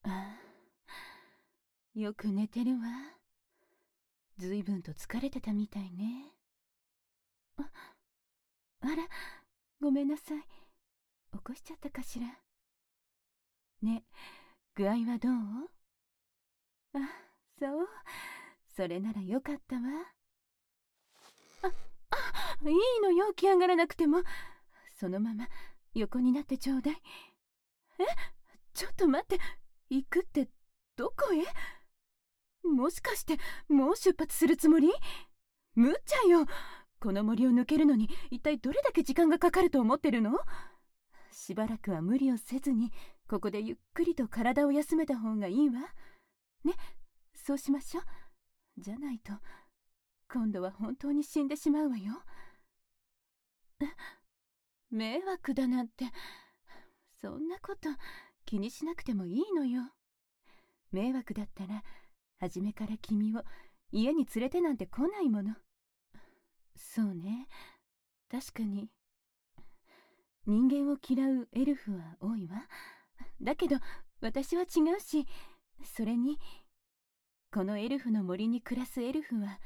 ああ、よく寝てるわ。ずいぶんと疲れてたみたいね。あら、ごめんなさい。起こしちゃったかしら。ね、具合はどう？あ、そう。それならよかったわ。いいのよ、起き上がらなくても。そのまま横になってちょうだい。え、ちょっと待って。行くってどこへ？もしかしてもう出発するつもり？無茶よ。この森を抜けるのに一体どれだけ時間がかかると思ってるの？しばらくは無理をせずにここでゆっくりと体を休めた方がいいわね。そうしましょう。じゃないと今度は本当に死んでしまうわよ。迷惑だなんて、そんなこと気にしなくてもいいのよ。迷惑だったら初めから君を家に連れてなんて来ないもの。そうね、確かに人間を嫌うエルフは多いわ。だけど私は違うし、それにこのエルフの森に暮らすエルフは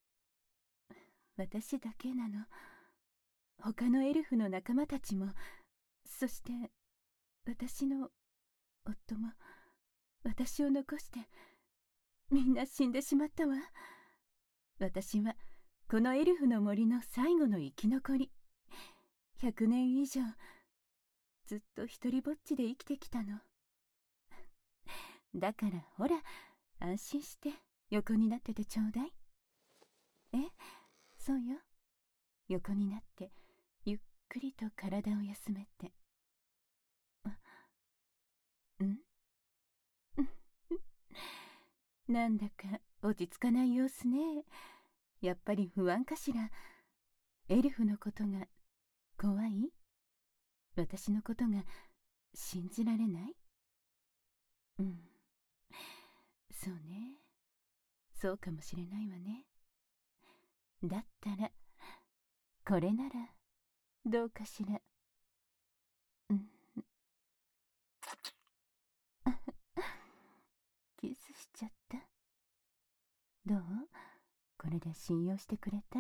私だけなの。他のエルフの仲間たちも、そして私の夫も私を残してみんな死んでしまったわ。私はこのエルフの森の最後の生き残り。100年以上ずっと一りぼっちで生きてきたの。だからほら、安心して横になっててちょうだい。え、そうよ。横になってゆっくりと体を休めて。んなんだか落ち着かない様子ね。やっぱり不安かしら。エルフのことが怖い？私のことが信じられない？うん、そうね。そうかもしれないわね。だったらこれならどうかしら。キスしちゃった。どう？これで信用してくれた？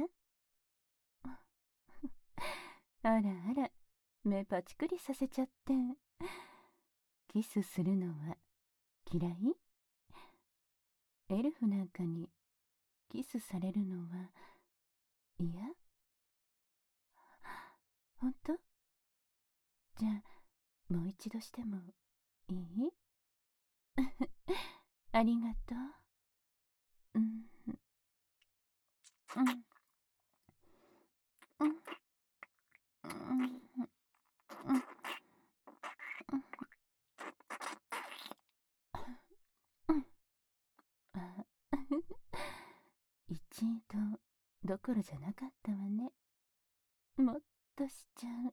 あらあら、目パチクリさせちゃって。キスするのは嫌い？エルフなんかにキスされるのは嫌？ほんと？じゃあもう一度してもいい？ありがとう。一度どころじゃなかったわね。もっとしちゃう。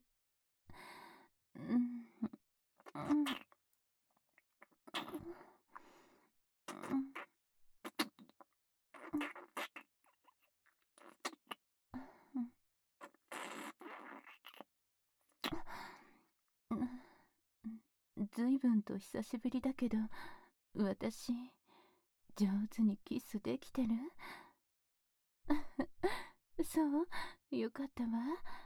ずいぶんと久しぶりだけど、私上手にキスできてる？そう、よかったわ。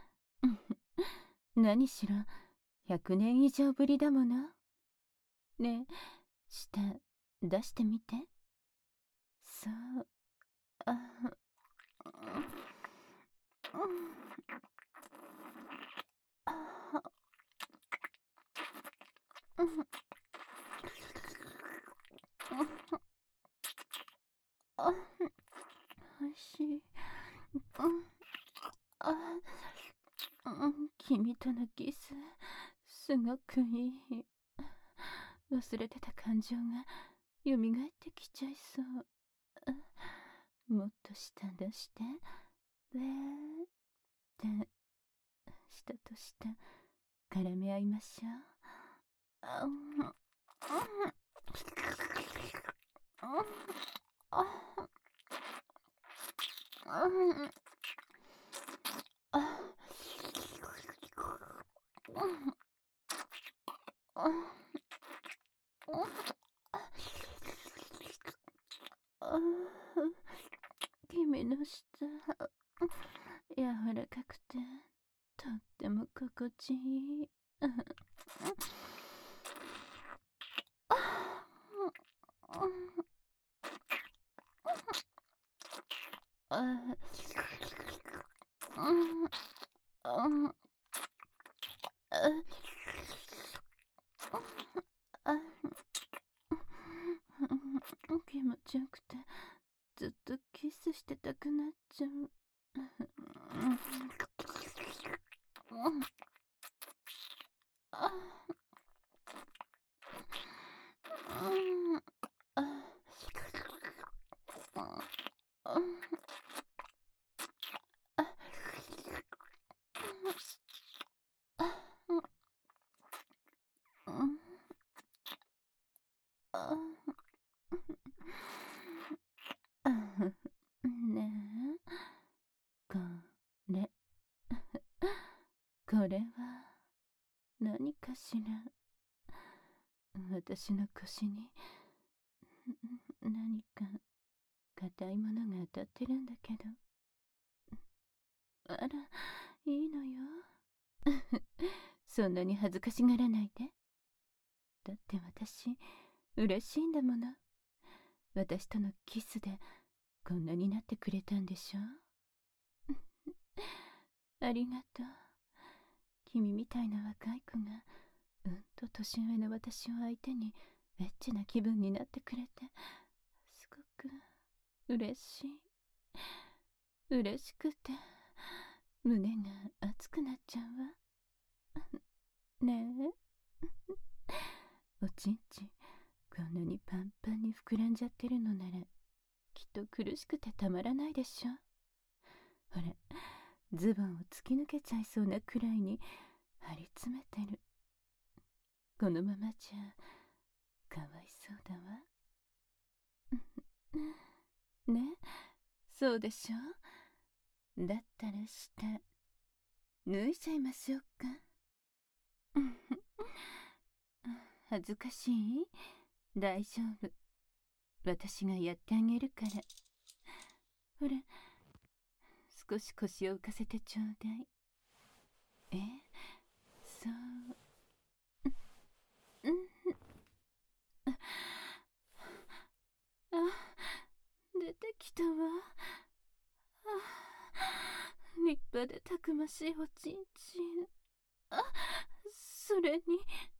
何しろ100年以上ぶりだもの。ねえ、舌出してみて。そう、あ、おいしい。君とのキス、すごくいい。忘れてた感情が蘇ってきちゃいそう。もっと舌出して。で、舌と舌、絡め合いましょう。 ちいい。気持ちよくてずっとキスしてたくなっちゃう。ねえ、これは何かしら。私の腰に何か硬いものが当たってるんだけど。あら、いいのよ。そんなに恥ずかしがらないで。だって私嬉しいんだもの。私とのキスでこんなになってくれたんでしょ。ありがとう。君みたいな若い子が年上の私を相手にエッチな気分になってくれてすごく嬉しい。嬉しくて胸が熱くなっちゃうわ。ねえ、おちんちんこんなにパンパンに膨らんじゃってるのならきっと苦しくてたまらないでしょ。ほら、ズボンを突き抜けちゃいそうなくらいに張り詰めてる。このままじゃかわいそうだわ。ね、そうでしょ。だったら下脱いじゃいましょうか。恥ずかしい？大丈夫。私がやってあげるから。ほら、少し腰を浮かせてちょうだい。そう。あ、出てきたわ。立派でたくましいおちんちん。それに、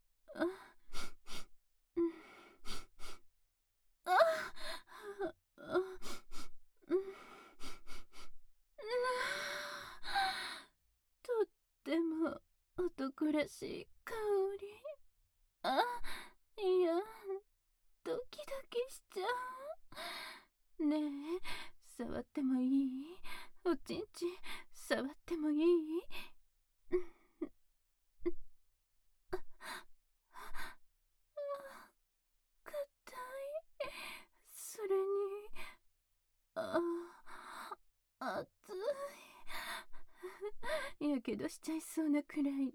とっても男らしい香り。いや、ドキドキしちゃう。ねえ、触ってもいい？おちんちん触ってもいい？硬い。それに熱い。やけどしちゃいそうなくらいに。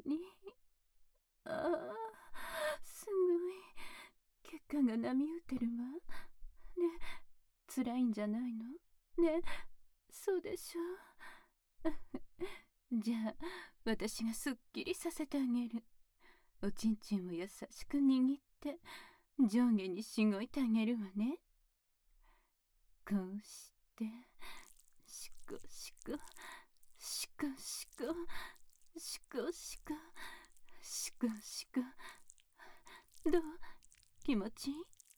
すごい血管が波打ってるわ。ね、辛いんじゃないの？ね、そうでしょ。じゃあ私がすっきりさせてあげる。おちんちんを優しく握って上下にしごいてあげるわね。こうしてしこしこしこしこしこしこしこしこ。どう？気持ちい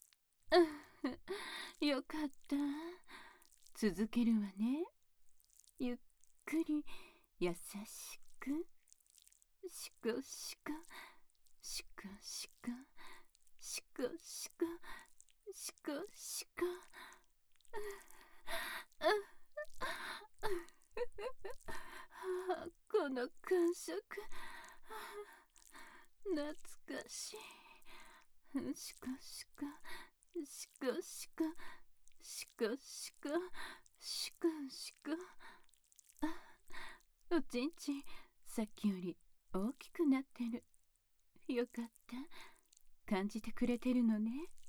い？よかった。続けるわね。ゆっくり優しくしこしこしこしこしこしこしこしこ。この感触、懐かしい。しこしこしこしこしこしこしこしこ。おちんちんさっきより大きくなってる。よかった。感じてくれてるのね。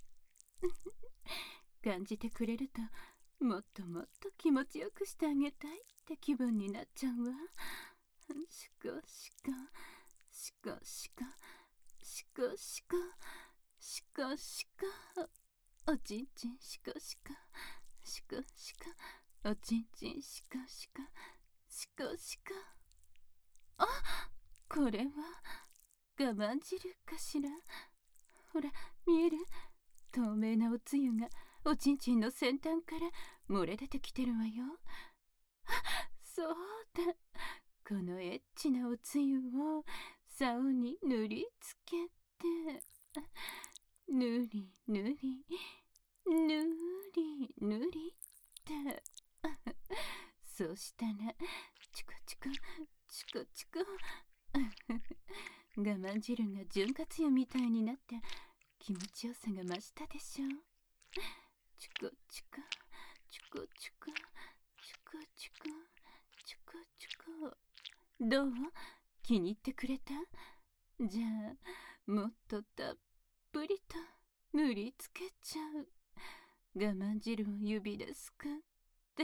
感じてくれるともっともっと気持ちよくしてあげたいって気分になっちゃうわ。しこしこシコシコシコシコシコシコ、おちんちんシコシコシコシコ、おちんちんシコシコシコシコ。あ、これは我慢汁かしら。ほら見える？透明なおつゆがおちんちんの先端から漏れ出てきてるわよ。あ、そうだ、このエッチなおつゆを竿に塗りつけて、塗り塗り塗り塗りってそうしたらチコチコチコチコ我慢汁が潤滑油みたいになって気持ちよさが増したでしょ。チコチコチコチコチコチコチコチコ。どう？気に入ってくれた？じゃあもっとたっぷりと塗りつけちゃう。我慢汁を指ですくって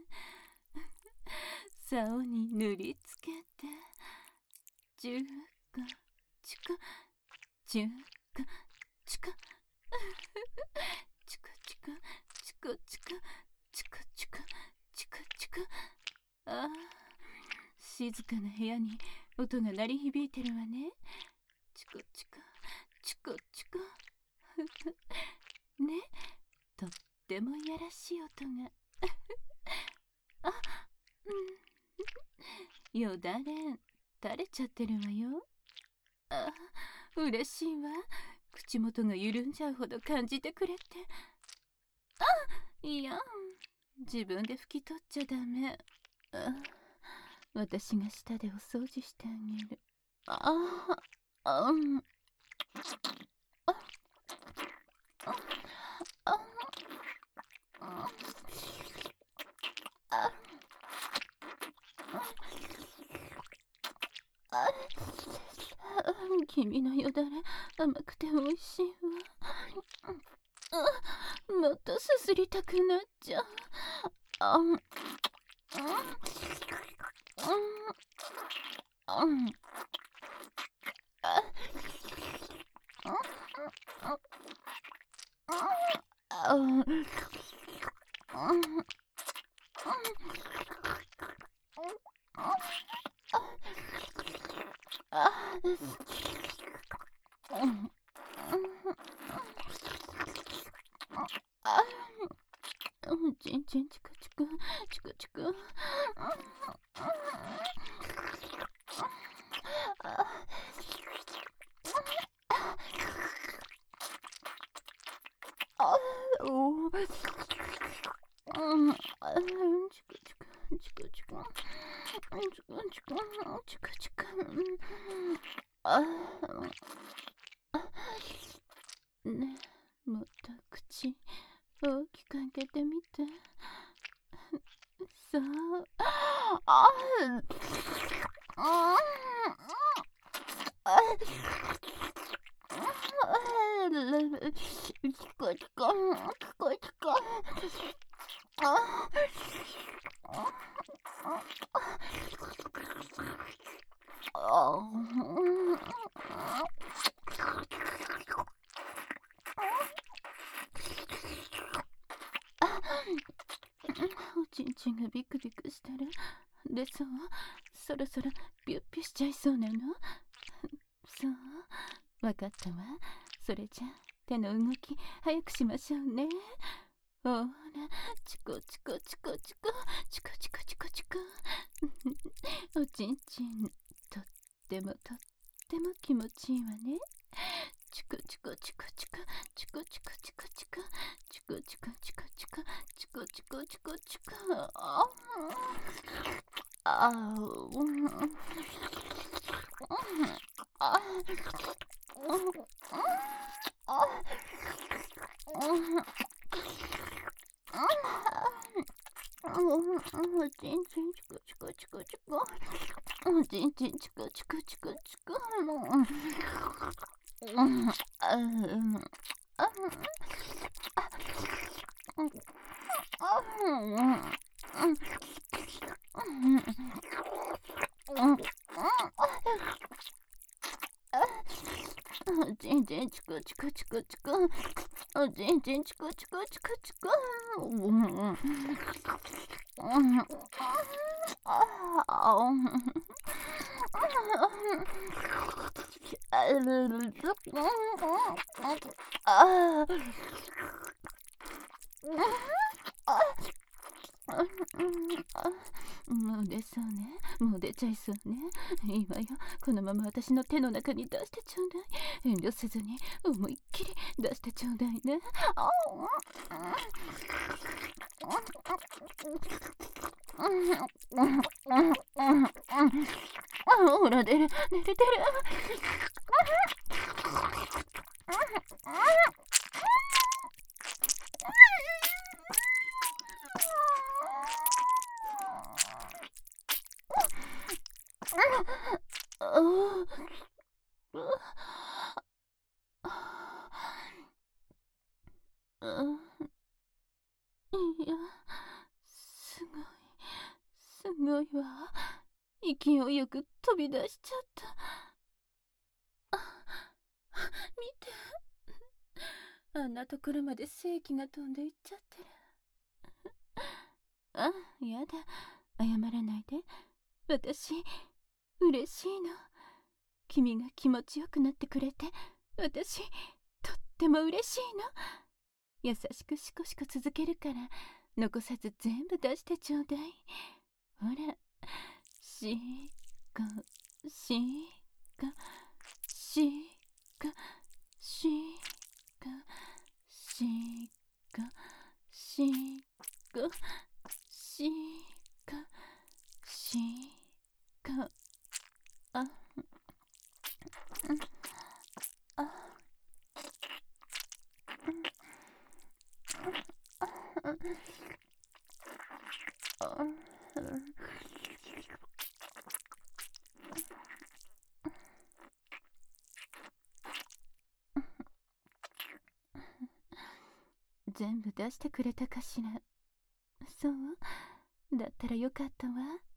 竿に塗りつけて、チューコチコチューコチコチコチコチコチコチコチコチコチコ。ああ、静かな部屋に音が鳴り響いてるわね。チコチコチコチコね、とってもいやらしい音があ、よだれ垂れちゃってるわよ。あ、嬉しいわ。口元が緩んじゃうほど感じてくれて。あ、いや、自分で拭き取っちゃダメ。私が舌でお掃除してあげる。君のよだれ甘くておいしいわ。もっとすすりたくなっちゃう。ちんちんチクチクチクチク。ねえ、もっと口大きく開けてみて。そう。おちんちんがビクビクしてる。でそう、そろそろピュッピュしちゃいそうなの。そう、わかったわ。それじゃ手の動き早くしましょうね。ほら、チコチコチコチコチコチコチコチコおちんちんとっても気持ちいいわね。チコチコチコチコチコチコチコチコチコチコチコチコチコチコチコチコ。おちんちんチコチコチコチコ。おちんちんチコチコチコチコ。 ちんちんチクチクチクチク。ちんちんチクチクチクチク。もう出そうね。もう出ちゃいそうね。いいわよ。このまま私の手の中に出してちょうだい。遠慮せずに思いっきり出してちょうだいね。ほら出る出る出る。いや、すごい、すごいわ。勢いよく飛び出しちゃった。見て。あんなところまで正気が飛んでいっちゃってる。やだ。謝らないで。私、嬉しいの。君が気持ちよくなってくれて、私、とっても嬉しいの。優しくシコシコ続けるから、残さず全部出してちょうだい。ほら、シコシコシコシコシコシコシコシコ。あ、あ、全部出してくれたかしら。そうだったらよかったわ。